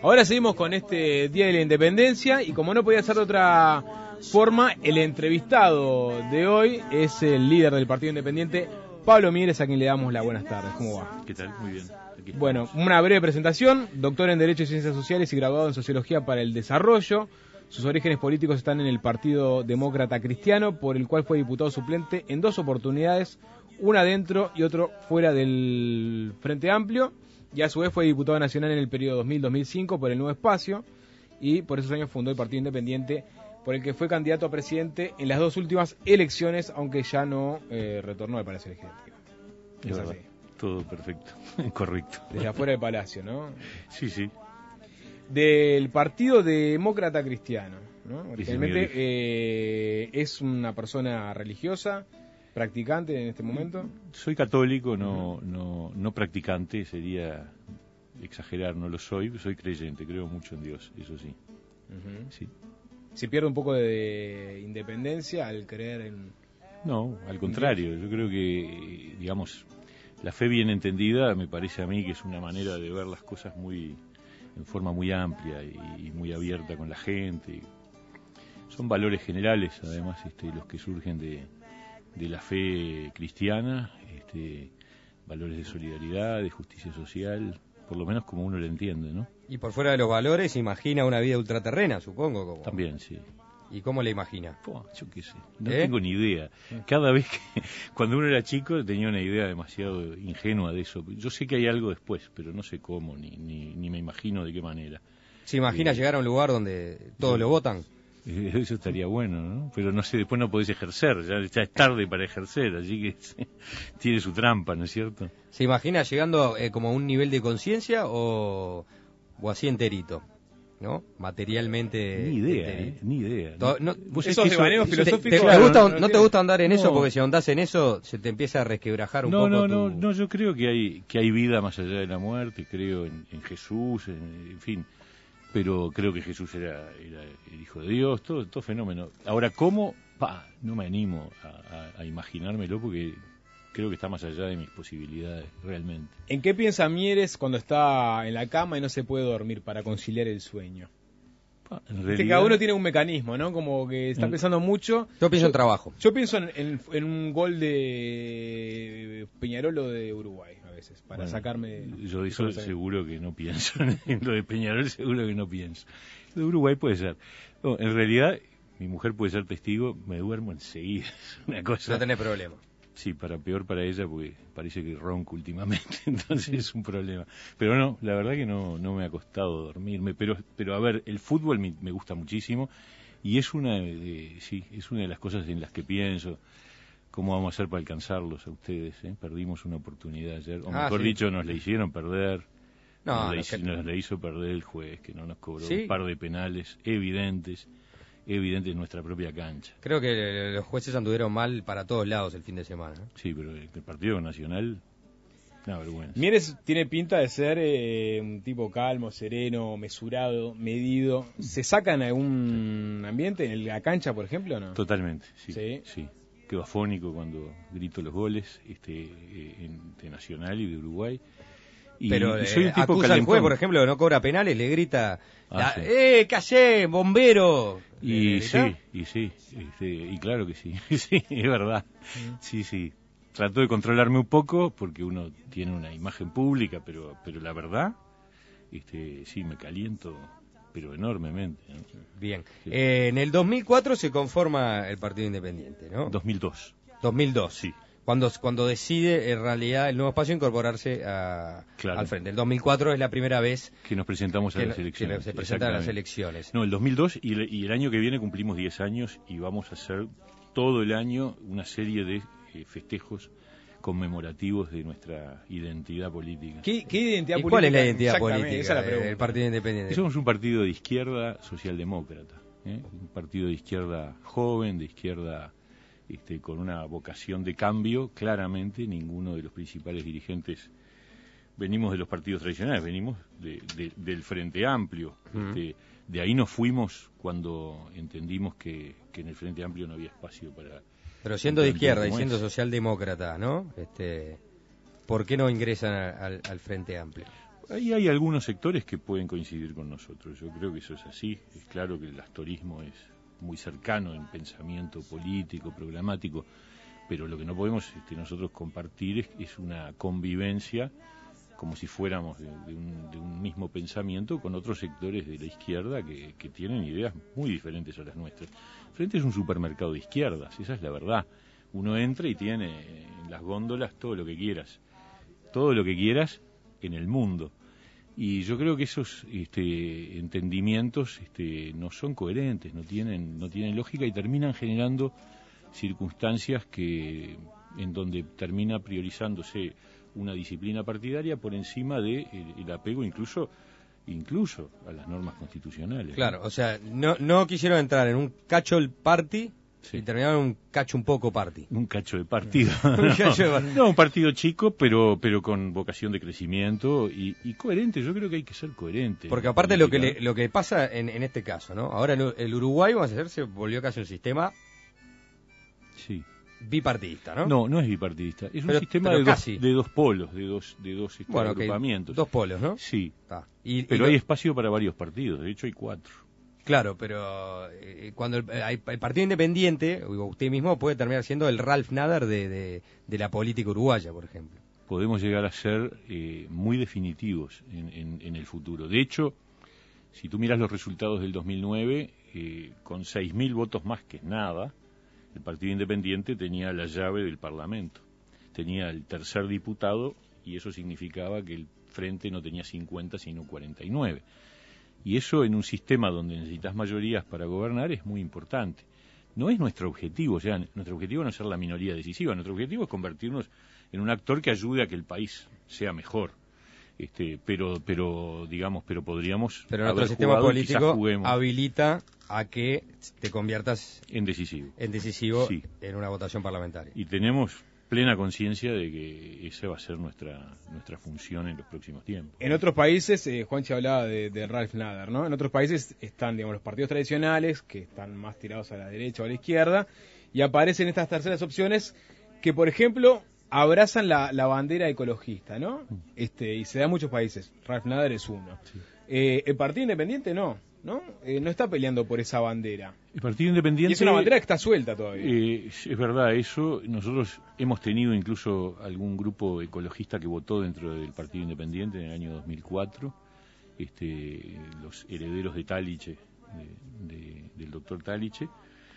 Ahora seguimos con este Día de la Independencia y como no podía ser de otra forma, el entrevistado de hoy es el líder del Partido Independiente, Pablo Mieres, a quien le damos las buenas tardes. ¿Cómo va? ¿Qué tal? Muy bien. Bueno, una breve presentación. Doctor en Derecho y Ciencias Sociales y graduado en Sociología para el Desarrollo. Sus orígenes políticos están en el Partido Demócrata Cristiano, por el cual fue diputado suplente en 2 oportunidades, una dentro y otro fuera del Frente Amplio, y a su vez fue diputado nacional en el periodo 2000-2005 por el Nuevo Espacio, y por esos años fundó el Partido Independiente, por el que fue candidato a presidente en las 2 últimas elecciones, aunque ya no retornó al Palacio Legislativo. Es verdad. Todo perfecto, correcto. Desde afuera del Palacio, ¿no? Sí, sí. Del Partido Demócrata Cristiano, ¿no? Originalmente ¿Es una persona religiosa, practicante en este momento? Soy católico, no practicante, sería exagerar, no lo soy creyente, creo mucho en Dios, eso sí. Uh-huh. Sí. ¿Se pierde un poco de independencia al creer en...? No, al contrario, yo creo que, digamos, la fe bien entendida me parece a mí que es una manera de ver las cosas en forma muy amplia y muy abierta con la gente. Son valores generales, además, los que surgen de la fe cristiana, valores de solidaridad, de justicia social, por lo menos como uno lo entiende, ¿no? Y por fuera de los valores, imagina una vida ultraterrena, supongo. Como... También, sí. ¿Y cómo la imagina? Yo qué sé, no tengo ni idea. Cada vez cuando uno era chico tenía una idea demasiado ingenua de eso. Yo sé que hay algo después, pero no sé cómo, ni me imagino de qué manera. ¿Se imagina llegar a un lugar donde todos lo votan? Eso estaría bueno, ¿no? Pero no sé, después no podés ejercer, ya es tarde para ejercer, así que tiene su trampa, ¿no es cierto? ¿Se imagina llegando como a un nivel de conciencia o así enterito? ¿No? Materialmente. Ni idea, ni idea. Esos devaneos filosóficos. ¿No te gusta andar en eso? Porque si ahondás en eso, se te empieza a resquebrajar un poco. No, yo creo que hay vida más allá de la muerte, creo en Jesús, en fin. Pero creo que Jesús era el Hijo de Dios, todo fenómeno. Ahora, ¿cómo? No me animo a imaginármelo porque creo que está más allá de mis posibilidades, realmente. ¿En qué piensa Mieres cuando está en la cama y no se puede dormir para conciliar el sueño? En realidad, que cada uno tiene un mecanismo, ¿no? Como que está pensando mucho. Yo pienso en trabajo. Yo pienso en un gol de Peñarol o de Uruguay, a veces, para sacarme... Yo de eso seguro que no pienso. En lo de Peñarol seguro que no pienso. Lo de Uruguay puede ser. No, en realidad, mi mujer puede ser testigo, me duermo enseguida. Es una cosa... No tenés problema. Sí, peor para ella, porque parece que ronco últimamente, entonces es un problema. Pero no, la verdad que no me ha costado dormirme. Pero a ver, el fútbol me gusta muchísimo y es una de las cosas en las que pienso. ¿Cómo vamos a hacer para alcanzarlos a ustedes? Perdimos una oportunidad ayer, o mejor dicho, nos la hicieron perder. Nos la hizo perder el juez, que no nos cobró un par de penales evidentes en nuestra propia cancha. Creo que los jueces anduvieron mal para todos lados el fin de semana, ¿no? Sí, pero el partido nacional, una vergüenza. Mieres tiene pinta de ser un tipo calmo, sereno, mesurado, medido. ¿Se saca en algún ambiente, en la cancha, por ejemplo, o no? Totalmente, sí. Quedo afónico cuando grito los goles de Nacional y de Uruguay. Pero soy un tipo acusa al juez, por ejemplo, que no cobra penales, le grita, ¿qué hacés, bombero? Y claro que sí, sí, es verdad. Sí. Trato de controlarme un poco porque uno tiene una imagen pública, pero la verdad, sí, me caliento, pero enormemente, ¿no? Bien. Sí. En el 2004 se conforma el Partido Independiente, ¿no? 2002. 2002. Sí. Cuando decide en realidad el Nuevo Espacio incorporarse al frente. El 2004 es la primera vez que nos presentamos a las elecciones. Que se presentan a las elecciones. No, el 2002 y el año que viene cumplimos 10 años y vamos a hacer todo el año una serie de festejos conmemorativos de nuestra identidad política. ¿Qué identidad política? ¿Cuál es la identidad política esa es la del Partido Independiente? Somos un partido de izquierda socialdemócrata, un partido de izquierda joven, de izquierda con una vocación de cambio. Claramente ninguno de los principales dirigentes venimos de los partidos tradicionales, venimos del Frente Amplio. De ahí nos fuimos cuando entendimos que en el Frente Amplio no había espacio para... Pero siendo de izquierda y siendo socialdemócrata, ¿no? ¿Por qué no ingresan al Frente Amplio? Ahí hay algunos sectores que pueden coincidir con nosotros. Yo creo que eso es así. Es claro que el astorismo es muy cercano en pensamiento político, programático, pero lo que no podemos nosotros compartir es una convivencia como si fuéramos de un mismo pensamiento con otros sectores de la izquierda que tienen ideas muy diferentes a las nuestras. Frente es un supermercado de izquierdas, esa es la verdad. Uno entra y tiene en las góndolas todo lo que quieras en el mundo. Y yo creo que esos entendimientos no son coherentes, no tienen lógica y terminan generando circunstancias en donde termina priorizándose una disciplina partidaria por encima de el apego incluso a las normas constitucionales. Claro, ¿no? O sea, no quisieron entrar en un cacho el party. Sí. Y terminaron un cacho un poco party. Un cacho de partido. No, un partido chico, pero con vocación de crecimiento y coherente. Yo creo que hay que ser coherente. Porque aparte lo que pasa en este caso, ¿no? Ahora el Uruguay, vamos a decir, se volvió casi un sistema bipartidista, ¿no? No es bipartidista. Es un sistema de dos polos, de dos agrupamientos. Dos polos, ¿no? Sí. Pero hay espacio para varios partidos. De hecho, hay 4. Claro, pero cuando el Partido Independiente, usted mismo puede terminar siendo el Ralph Nader de la política uruguaya, por ejemplo. Podemos llegar a ser muy definitivos en el futuro. De hecho, si tú miras los resultados del 2009, con 6.000 votos más que nada, el Partido Independiente tenía la llave del Parlamento. Tenía el tercer diputado y eso significaba que el Frente no tenía 50 sino 49. Y eso en un sistema donde necesitas mayorías para gobernar es muy importante. No es nuestro objetivo, o sea, nuestro objetivo no es ser la minoría decisiva, nuestro objetivo es convertirnos en un actor que ayude a que el país sea mejor. Pero podríamos. Pero nuestro sistema político habilita a que te conviertas en decisivo sí. En una votación parlamentaria. Y tenemos plena conciencia de que esa va a ser nuestra función en los próximos tiempos. En otros países, Juanchi hablaba de Ralph Nader, ¿no? En otros países están, digamos, los partidos tradicionales, que están más tirados a la derecha o a la izquierda, y aparecen estas terceras opciones que, por ejemplo, abrazan la bandera ecologista, ¿no? Y se da en muchos países. Ralph Nader es uno. Sí. El Partido Independiente no está peleando por esa bandera. El Partido Independiente... Y es una bandera que está suelta todavía. Es verdad eso. Nosotros hemos tenido incluso algún grupo ecologista que votó dentro del Partido Independiente en el año 2004. Los herederos de Taliche, del doctor Taliche.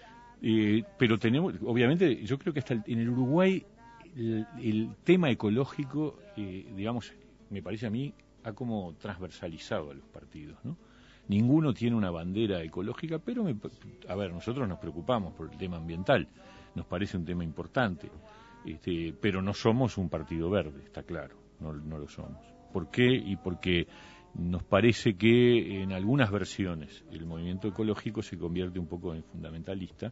Pero tenemos, obviamente, yo creo que hasta en el Uruguay el tema ecológico, me parece a mí, ha como transversalizado a los partidos, ¿no? Ninguno tiene una bandera ecológica, pero nosotros nos preocupamos por el tema ambiental, nos parece un tema importante, pero no somos un partido verde, está claro, no lo somos. ¿Por qué? Y porque nos parece que en algunas versiones el movimiento ecológico se convierte un poco en fundamentalista,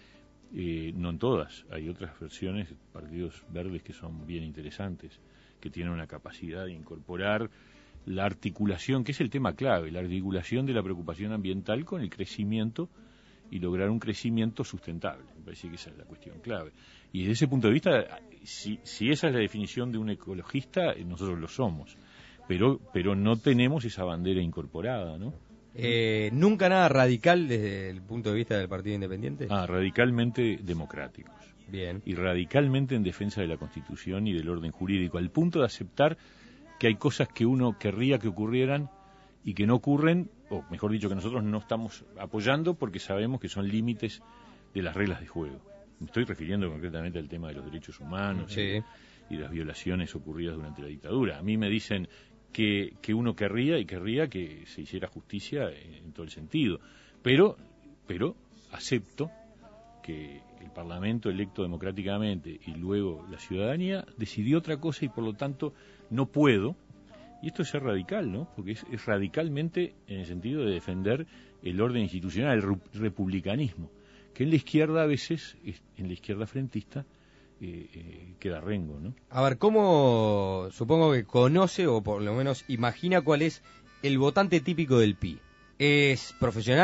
no en todas, hay otras versiones, partidos verdes que son bien interesantes, que tienen una capacidad de incorporar la articulación, que es el tema clave, la articulación de la preocupación ambiental con el crecimiento y lograr un crecimiento sustentable. Me parece que esa es la cuestión clave. Y desde ese punto de vista, si esa es la definición de un ecologista, nosotros lo somos. Pero no tenemos esa bandera incorporada, ¿no? ¿Nunca nada radical desde el punto de vista del Partido Independiente? Radicalmente democráticos. Bien. Y radicalmente en defensa de la Constitución y del orden jurídico, al punto de aceptar que hay cosas que uno querría que ocurrieran y que no ocurren, o mejor dicho, que nosotros no estamos apoyando porque sabemos que son límites de las reglas de juego. Me estoy refiriendo concretamente al tema de los derechos humanos sí. y las violaciones ocurridas durante la dictadura. A mí me dicen que uno querría que se hiciera justicia en todo el sentido, pero acepto que el Parlamento electo democráticamente y luego la ciudadanía decidió otra cosa y por lo tanto no puedo, y esto es ser radical, ¿no? Porque es radicalmente en el sentido de defender el orden institucional, el republicanismo, que en la izquierda a veces, en la izquierda frentista, queda rengo, ¿no? A ver, ¿cómo supongo que conoce o por lo menos imagina cuál es el votante típico del PI? ¿Es profesional?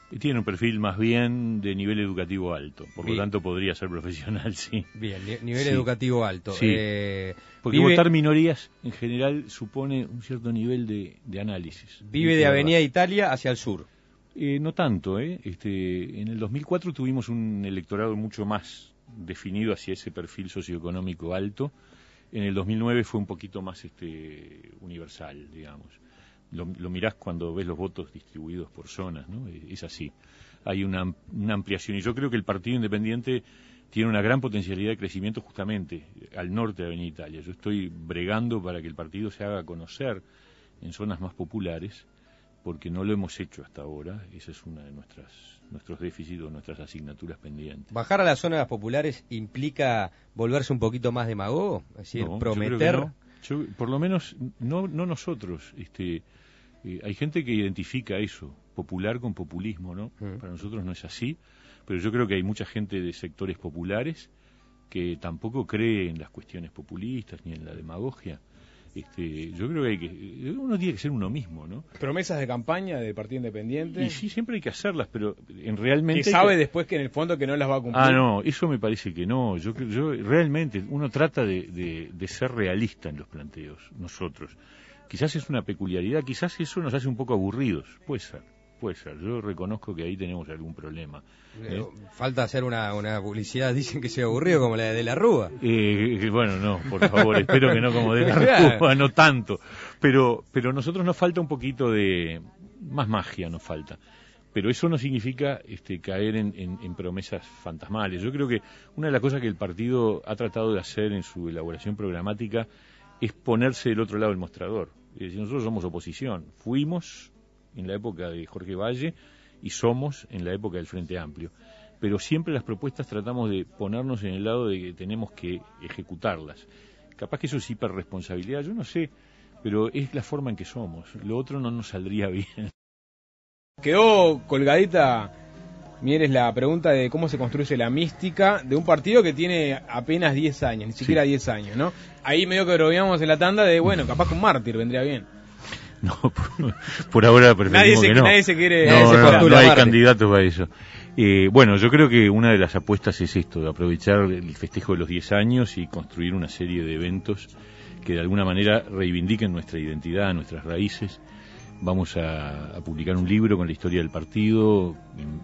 Tiene un perfil más bien de nivel educativo alto, por Bien. lo tanto podría ser profesional, sí. Bien, nivel Sí. educativo alto. Sí. Porque votar minorías en general supone un cierto nivel de análisis. Vive de Avenida Italia hacia el sur. No tanto, ¿eh? En el 2004 tuvimos un electorado mucho más definido hacia ese perfil socioeconómico alto. En el 2009 fue un poquito más universal, digamos. Lo mirás cuando ves los votos distribuidos por zonas, ¿no? Es así. Hay una ampliación y yo creo que el Partido Independiente tiene una gran potencialidad de crecimiento justamente al norte de Avenida Italia. Yo estoy bregando para que el partido se haga conocer en zonas más populares, porque no lo hemos hecho hasta ahora. Esa es una de nuestros déficits o nuestras asignaturas pendientes. ¿Bajar a las zonas populares implica volverse un poquito más demagogo? Es decir, No, prometer... por lo menos, no nosotros. Hay gente que identifica eso, popular con populismo, ¿no? Para nosotros no es así, pero yo creo que hay mucha gente de sectores populares que tampoco cree en las cuestiones populistas ni en la demagogia. Yo creo que uno tiene que ser uno mismo, ¿no? Promesas de campaña del Partido Independiente. Y sí, siempre hay que hacerlas, pero realmente... Que sabe después que en el fondo que no las va a cumplir. No, eso me parece que no. Yo realmente, uno trata de ser realista en los planteos, nosotros. Quizás es una peculiaridad, quizás eso nos hace un poco aburridos, puede ser. Yo reconozco que ahí tenemos algún problema. Falta hacer una publicidad, dicen que sea aburrido, como la de la Rúa. Bueno, no, por favor, espero que no como de la Rúa, no tanto. Pero nosotros nos falta un poquito de... más magia nos falta. Pero eso no significa caer en promesas fantasmales. Yo creo que una de las cosas que el partido ha tratado de hacer en su elaboración programática es ponerse del otro lado del mostrador. Es decir, nosotros somos oposición. Fuimos en la época de Jorge Valle y somos en la época del Frente Amplio. Pero siempre las propuestas tratamos de ponernos en el lado de que tenemos que ejecutarlas. Capaz que eso es hiperresponsabilidad, yo no sé, pero es la forma en que somos. Lo otro no nos saldría bien. Quedó colgadita, Mieres, la pregunta de cómo se construye la mística de un partido que tiene apenas 10 años, ni siquiera 10 años, ¿no? Ahí medio que bromeamos en la tanda de, bueno, capaz que un mártir vendría bien. No, por ahora preferimos que no. Nadie se quiere... No hay candidatos para eso. Bueno, yo creo que una de las apuestas es esto, de aprovechar el festejo de los 10 años y construir una serie de eventos que de alguna manera reivindiquen nuestra identidad, nuestras raíces. Vamos a publicar un libro con la historia del partido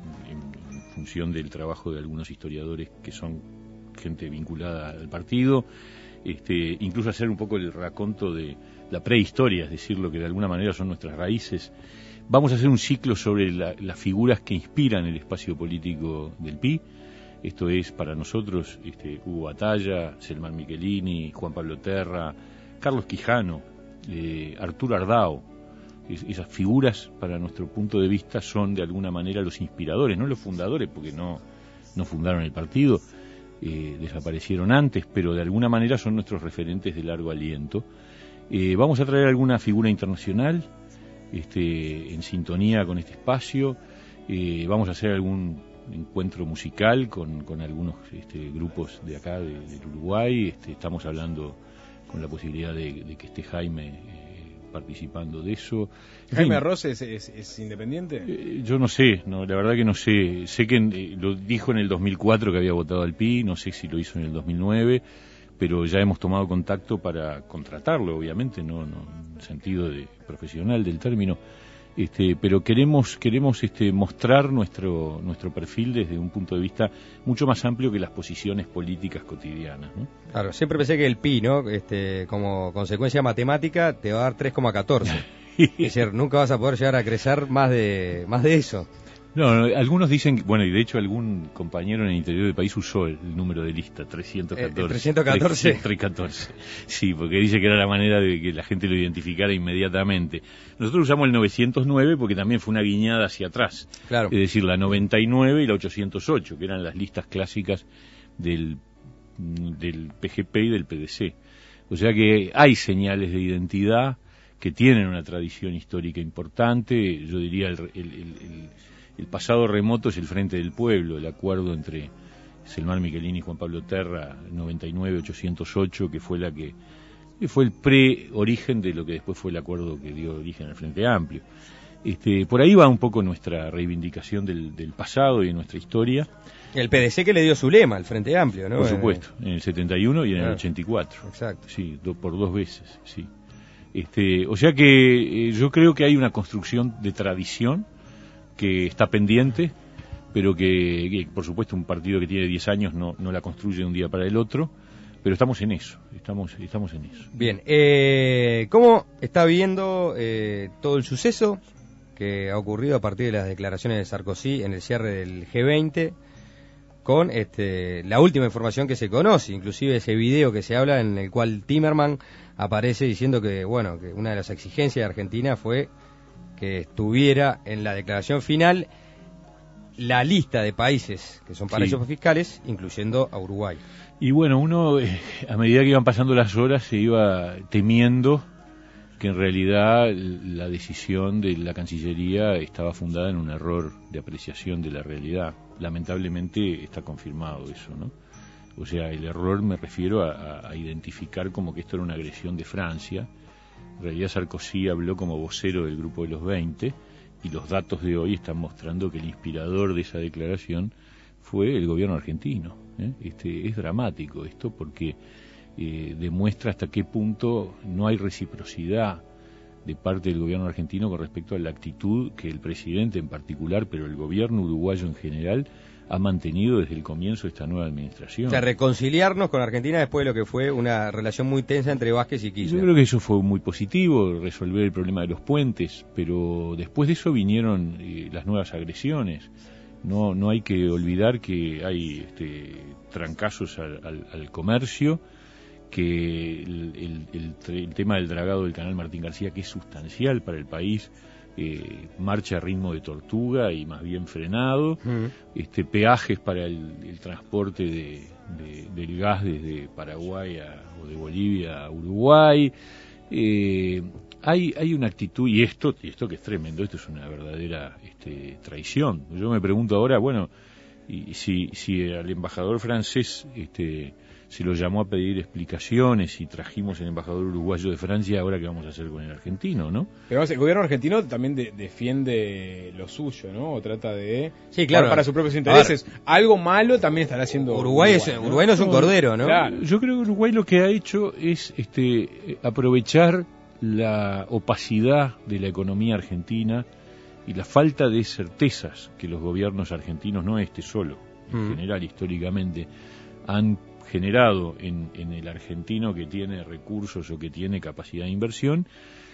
en función del trabajo de algunos historiadores que son gente vinculada al partido. Incluso hacer un poco el raconto de la prehistoria, es decir, lo que de alguna manera son nuestras raíces. Vamos a hacer un ciclo sobre las figuras que inspiran el espacio político del PI. Esto es para nosotros Hugo Batalla, Selmán Michelini, Juan Pablo Terra, Carlos Quijano, Arturo Ardao. Esas figuras, para nuestro punto de vista, son de alguna manera los inspiradores, no los fundadores, porque no fundaron el partido, desaparecieron antes, pero de alguna manera son nuestros referentes de largo aliento. Vamos a traer alguna figura internacional en sintonía con este espacio. Vamos a hacer algún encuentro musical con algunos grupos de acá, del Uruguay. Estamos hablando con la posibilidad de que esté Jaime participando de eso. ¿Jaime Arroz es independiente? Yo no sé, la verdad que no sé. Sé que lo dijo en el 2004 que había votado al PI, no sé si lo hizo en el 2009, pero ya hemos tomado contacto para contratarlo, obviamente, no en el sentido de profesional del término. Pero queremos mostrar nuestro perfil desde un punto de vista mucho más amplio que las posiciones políticas cotidianas, ¿no? Claro, siempre pensé que el PI, ¿no? Como consecuencia matemática te va a dar 3,14. Es decir, nunca vas a poder llegar a crecer más de eso. No, algunos dicen, bueno, y de hecho algún compañero en el interior del país usó el número de lista, 314. 314. 314. Sí, porque dice que era la manera de que la gente lo identificara inmediatamente. Nosotros usamos el 909 porque también fue una guiñada hacia atrás. Claro. Es decir, la 99 y la 808, que eran las listas clásicas del PGP y del PDC. O sea que hay señales de identidad que tienen una tradición histórica importante. Yo diría el pasado remoto es el Frente del Pueblo, el acuerdo entre Selmán Michelini y Juan Pablo Terra, 99-808, que fue el pre-origen de lo que después fue el acuerdo que dio origen al Frente Amplio. Por ahí va un poco nuestra reivindicación del pasado y de nuestra historia. El PDC que le dio su lema al Frente Amplio, ¿no? Por supuesto, en el 71 y en el 84. Exacto. Sí, por 2 veces, sí. O sea que yo creo que hay una construcción de tradición que está pendiente, pero que por supuesto un partido que tiene 10 años no la construye de un día para el otro, pero estamos en eso, estamos en eso. Bien, ¿cómo está viendo todo el suceso que ha ocurrido a partir de las declaraciones de Sarkozy en el cierre del G20, con la última información que se conoce, inclusive ese video que se habla en el cual Timerman aparece diciendo que, bueno, que una de las exigencias de Argentina fue que estuviera en la declaración final la lista de países que son paraísos fiscales, incluyendo a Uruguay? Y bueno, uno, a medida que iban pasando las horas, se iba temiendo que en realidad la decisión de la Cancillería estaba fundada en un error de apreciación de la realidad. Lamentablemente está confirmado eso, ¿no? O sea, el error me refiero a identificar como que esto era una agresión de Francia. En realidad Sarkozy habló como vocero del Grupo de los 20 y los datos de hoy están mostrando que el inspirador de esa declaración fue el gobierno argentino. Es dramático esto porque demuestra hasta qué punto no hay reciprocidad de parte del gobierno argentino con respecto a la actitud que el presidente en particular, pero el gobierno uruguayo en general, ha mantenido desde el comienzo de esta nueva administración. O sea, reconciliarnos con Argentina después de lo que fue una relación muy tensa entre Vázquez y Kirchner. Yo creo que eso fue muy positivo, resolver el problema de los puentes, pero después de eso vinieron las nuevas agresiones. No hay que olvidar que hay trancazos al comercio, que el tema del dragado del canal Martín García, que es sustancial para el país, marcha a ritmo de tortuga y más bien frenado, peajes para el transporte del gas desde Paraguay o de Bolivia a Uruguay. Hay una actitud, y esto que es tremendo, esto es una verdadera traición. Yo me pregunto ahora, bueno, y si al embajador francés se lo llamó a pedir explicaciones y trajimos el embajador uruguayo de Francia, ahora qué vamos a hacer con el argentino, ¿no? Pero el gobierno argentino también defiende lo suyo, ¿no? O trata de... Sí, claro. Para sus propios intereses. Algo malo también estará haciendo Uruguay no es un cordero, ¿no? Claro. Yo creo que Uruguay lo que ha hecho es aprovechar la opacidad de la economía argentina y la falta de certezas que los gobiernos argentinos, no solo, en general, históricamente, han generado en el argentino que tiene recursos o que tiene capacidad de inversión,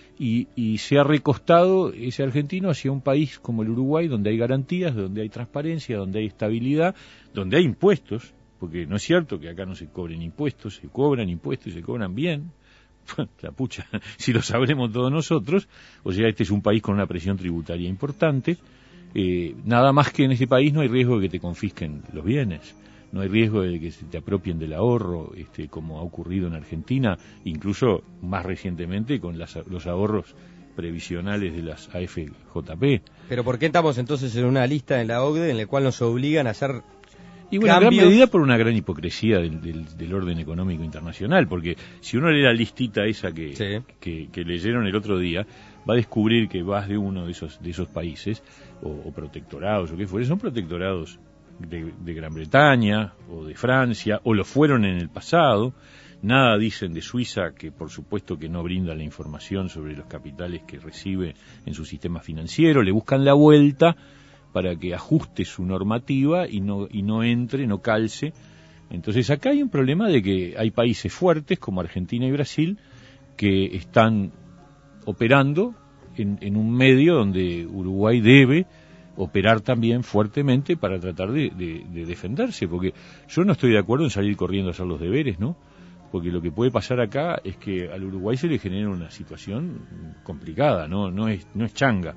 y se ha recostado ese argentino hacia un país como el Uruguay, donde hay garantías, donde hay transparencia, donde hay estabilidad, donde hay impuestos, porque no es cierto que acá no se cobren impuestos, se cobran impuestos y se cobran bien. La pucha, si lo sabremos todos nosotros. O sea, este es un país con una presión tributaria importante. Nada más que en ese país no hay riesgo de que te confisquen los bienes, no hay riesgo de que se te apropien del ahorro, como ha ocurrido en Argentina, incluso más recientemente con los ahorros previsionales de las AFJP. Pero ¿por qué estamos entonces en una lista en la OCDE en la cual nos obligan a hacer y bueno, en gran medida por una gran hipocresía del orden económico internacional, porque si uno lee la listita esa que leyeron el otro día, va a descubrir que vas de uno de esos países, o protectorados, o qué fuere, son protectorados de Gran Bretaña, o de Francia, o lo fueron en el pasado. Nada dicen de Suiza, que por supuesto que no brinda la información sobre los capitales que recibe en su sistema financiero, le buscan la vuelta para que ajuste su normativa y no entre, no calce. Entonces acá hay un problema de que hay países fuertes como Argentina y Brasil que están operando en un medio donde Uruguay debe operar también fuertemente para tratar de defenderse, porque yo no estoy de acuerdo en salir corriendo a hacer los deberes, ¿no? Porque lo que puede pasar acá es que al Uruguay se le genera una situación complicada, no es changa.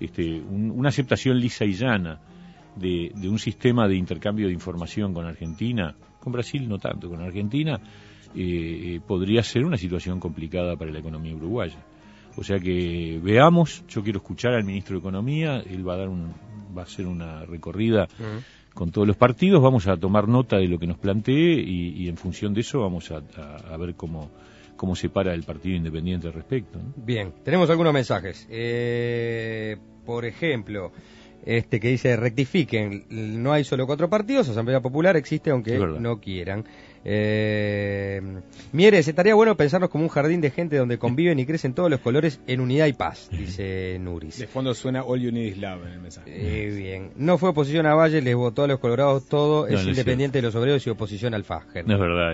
Una aceptación lisa y llana de un sistema de intercambio de información con Argentina, con Brasil no tanto, con Argentina, podría ser una situación complicada para la economía uruguaya. O sea que veamos, yo quiero escuchar al ministro de Economía, él va a hacer una recorrida con todos los partidos, vamos a tomar nota de lo que nos plantee y en función de eso vamos a ver cómo cómo se para el Partido Independiente al respecto, ¿no? Bien, tenemos algunos mensajes. Por ejemplo, que dice, rectifiquen, no hay solo 4 partidos, Asamblea Popular existe aunque no quieran. Mieres, estaría bueno pensarnos como un jardín de gente donde conviven y crecen todos los colores en unidad y paz, dice Nuris. De fondo suena All You Need Is Love en el mensaje. Bien, no fue oposición a Valle, les votó a los colorados todo, es no independiente de los obreros y oposición al Fajer. No es verdad,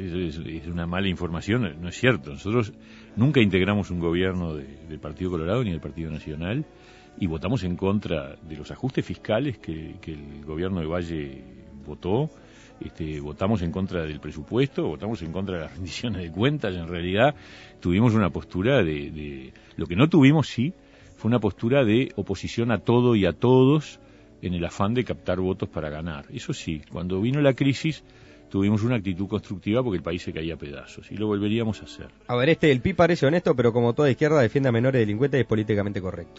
es una mala información, no es cierto. Nosotros nunca integramos un gobierno del Partido Colorado ni del Partido Nacional y votamos en contra de los ajustes fiscales que el gobierno de Valle votó. Votamos en contra del presupuesto, votamos en contra de las rendiciones de cuentas. En realidad tuvimos una postura de lo que no tuvimos, sí, fue una postura de oposición a todo y a todos en el afán de captar votos para ganar. Eso sí, cuando vino la crisis tuvimos una actitud constructiva porque el país se caía a pedazos y lo volveríamos a hacer. A ver, el PI parece honesto, pero como toda izquierda defiende a menores delincuentes es políticamente correcto.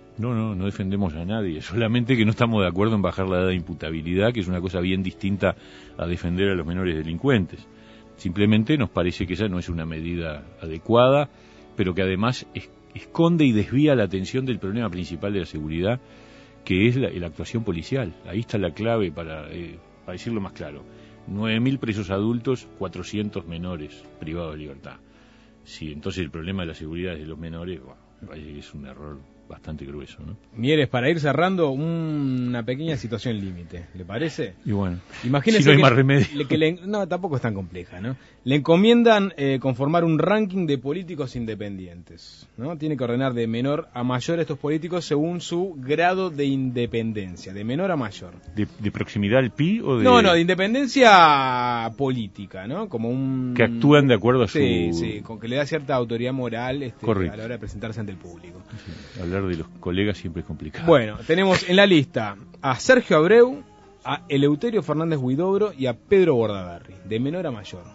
No defendemos a nadie, solamente que no estamos de acuerdo en bajar la edad de imputabilidad, que es una cosa bien distinta a defender a los menores delincuentes. Simplemente nos parece que esa no es una medida adecuada, pero que además esconde y desvía la atención del problema principal de la seguridad, que es la actuación policial. Ahí está la clave para decirlo más claro. 9.000 presos adultos, 400 menores privados de libertad. Sí, entonces el problema de la seguridad de los menores, me parece que es un error bastante grueso, ¿no? Mieres, para ir cerrando, una pequeña situación límite, ¿le parece? Y bueno, imagínese si no hay más remedio. No, tampoco es tan compleja, ¿no? Le encomiendan conformar un ranking de políticos independientes, ¿no? Tiene que ordenar de menor a mayor a estos políticos según su grado de independencia, de menor a mayor. ¿De proximidad al PI o de...? No, de independencia política, ¿no? Como un... Que actúan de acuerdo a su... Sí, con que le da cierta autoridad moral a la hora de presentarse ante el público. Sí, hablar de los colegas siempre es complicado. Bueno, tenemos en la lista a Sergio Abreu, a Eleuterio Fernández Huidobro y a Pedro Bordaberry, de menor a mayor.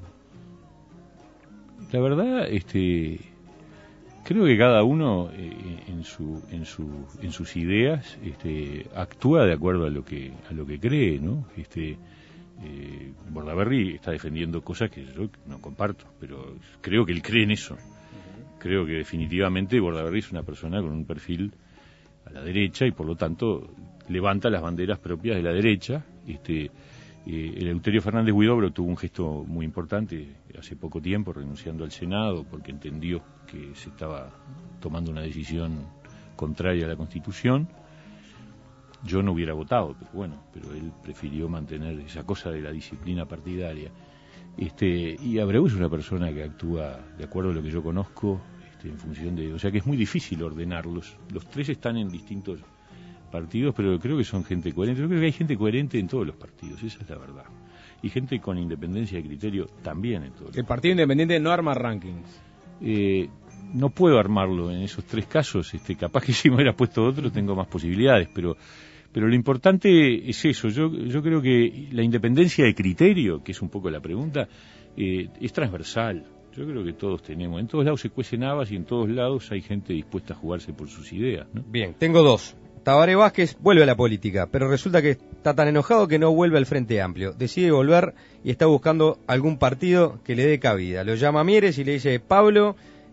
La verdad, creo que cada uno en sus ideas actúa de acuerdo a lo que cree, ¿no? Bordaberry está defendiendo cosas que yo no comparto, pero creo que él cree en eso. Creo que definitivamente Bordaberry es una persona con un perfil a la derecha y por lo tanto levanta las banderas propias de la derecha. Eleuterio Fernández Huidobro tuvo un gesto muy importante hace poco tiempo, renunciando al Senado porque entendió que se estaba tomando una decisión contraria a la Constitución. Yo no hubiera votado, pero él prefirió mantener esa cosa de la disciplina partidaria. Y Abreu es una persona que actúa de acuerdo a lo que yo conozco, en función de... O sea que es muy difícil ordenarlos. Los tres están en distintos partidos, pero creo que son gente coherente. Yo creo que hay gente coherente en todos los partidos, esa es la verdad. Y gente con independencia de criterio también en todos. El Partido Independiente no arma rankings. No puedo armarlo en esos 3 casos. Capaz que si me hubiera puesto otro tengo más posibilidades, pero lo importante es eso. Yo creo que la independencia de criterio, que es un poco la pregunta, es transversal. Yo creo que todos tenemos. En todos lados se cuecen habas y en todos lados hay gente dispuesta a jugarse por sus ideas, ¿no? Bien, tengo 2. Tabaré Vázquez vuelve a la política, pero resulta que está tan enojado que no vuelve al Frente Amplio. Decide volver y está buscando algún partido que le dé cabida. Lo llama a Mieres y le dice, Pablo,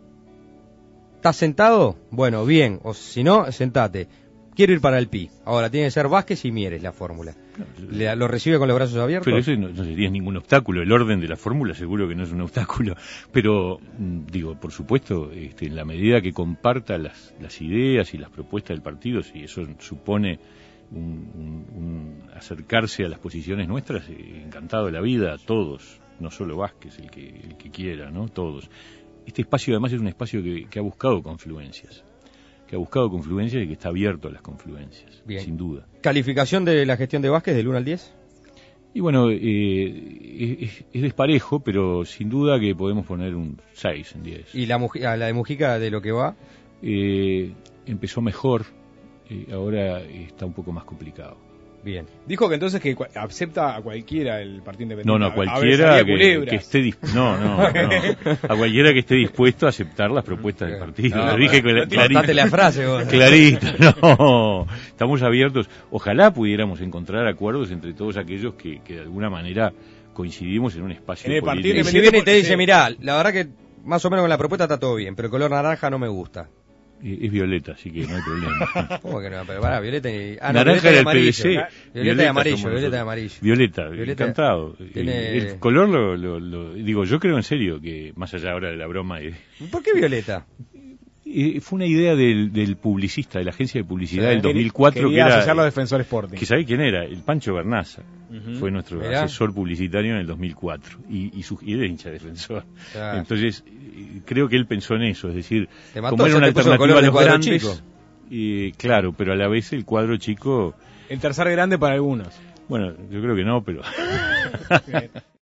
¿estás sentado? Bueno, bien, o si no, sentate. Quiero ir para el PI. Ahora, tiene que ser Vázquez y Mieres la fórmula. ¿Lo recibe con los brazos abiertos? Pero eso no sería ningún obstáculo. El orden de la fórmula seguro que no es un obstáculo. Pero, por supuesto, en la medida que comparta las ideas y las propuestas del partido, si eso supone un acercarse a las posiciones nuestras, encantado de la vida, todos, no solo Vázquez, el que quiera, ¿no? Todos. Este espacio además es un espacio que ha buscado confluencias. Y que está abierto a las confluencias, bien. Sin duda. ¿Calificación de la gestión de Vázquez del 1 al 10? Y bueno, es desparejo, pero sin duda que podemos poner un 6 en 10. ¿Y la de Mujica de lo que va? Empezó mejor, ahora está un poco más complicado. Bien. Dijo que entonces que acepta a cualquiera el Partido Independiente. No, cualquiera que esté a cualquiera que esté dispuesto a aceptar las propuestas del partido. Lo dije clarito. La frase, vos. Clarito, estamos abiertos. Ojalá pudiéramos encontrar acuerdos entre todos aquellos que de alguna manera coincidimos en un espacio político. Y si viene y te dice, mirá, la verdad que más o menos con la propuesta está todo bien, pero el color naranja no me gusta. Es violeta, así que no hay problema. ¿Cómo que no? Pero para, violeta y... Naranja era el PVC. Violeta y amarillo, violeta y amarillo. Violeta, Violeta, encantado. tiene... El color digo, yo creo en serio que, más allá ahora de la broma... ¿Por qué violeta? Fue una idea del publicista, de la agencia de publicidad del 2004, que era... asociarlo a Defensor Sporting. Que ¿sabe quién era? El Pancho Bernaza. Fue nuestro Mirá. asesor publicitario en el 2004. Y él era hincha Defensor. Claro. Entonces, creo que él pensó en eso. Es decir, Te mató, como era una te puso el alternativa color a del los cuadro grandes... chico. Claro, pero a la vez el cuadro chico... El tercer grande para algunos. Bueno, yo creo que no, pero...